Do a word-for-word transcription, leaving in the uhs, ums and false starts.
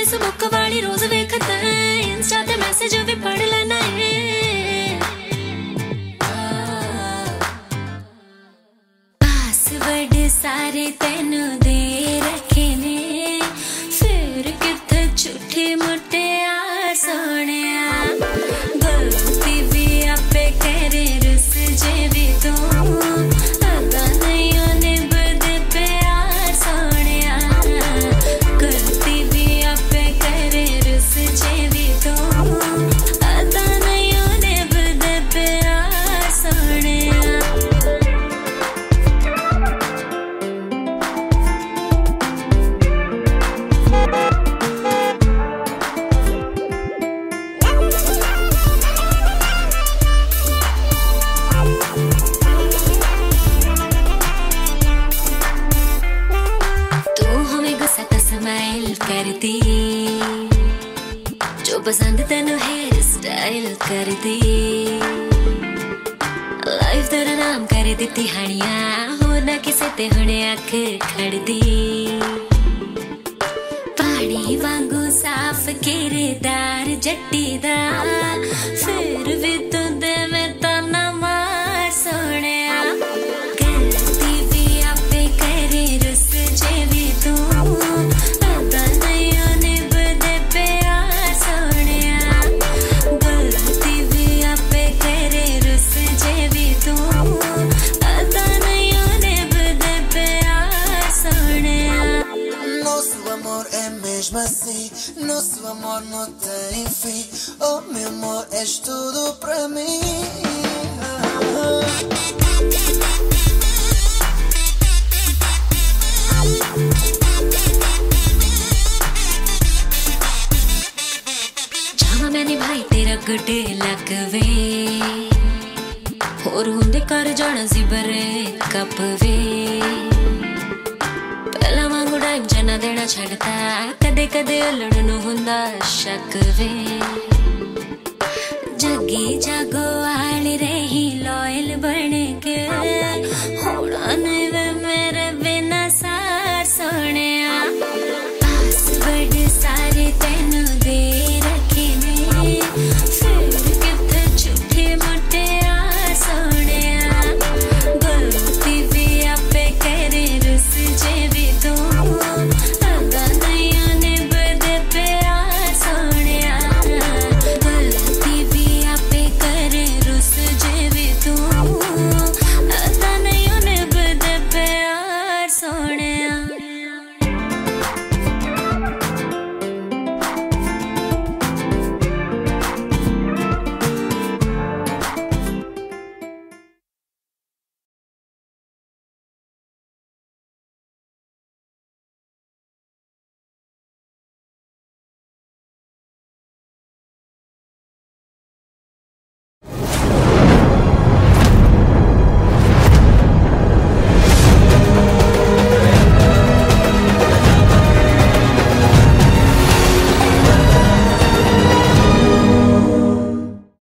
Facebook वाली रोज वेखता है, Insta ते मैसेज भी पढ़ लेना है। पासवर्ड सारे तेनू दे रखे ने, फिर किथे झूठे मोटे आ सोनिया। गलती भी आपे करे रुस जे भी तू, अदा नहीं होने बदे पे आ सोनिया। गलती भी आपे करे रुस जे भी तू, अदा नहीं होने बदे पे आ सोनिया। स्माइल करती, जो पसंद तेनू हेयर स्टाइल करती, लाइफ तेरा नाम कर दिती हानिया, हो ना किसे ते हुणे अख खड़दी। पानी वांगू साफ किरदार जट्टी दा, फिर भी तू दे में ताना मार सोनिया। गलती भी आपे करे रुस जे भी तू, assim, nosso amor não tem fim. Oh meu amor, és tudo pra mim. जावा मैंने भाई तेरा गुड लक वे, होर हुंदे कर जाना सी बरे कप वे। पहला वांगू टाइम जना देना छड़ता, कदे कदे लड़नू हुंदा शक वे। जगी जागो आली रही लॉयल बन के, होना नहीं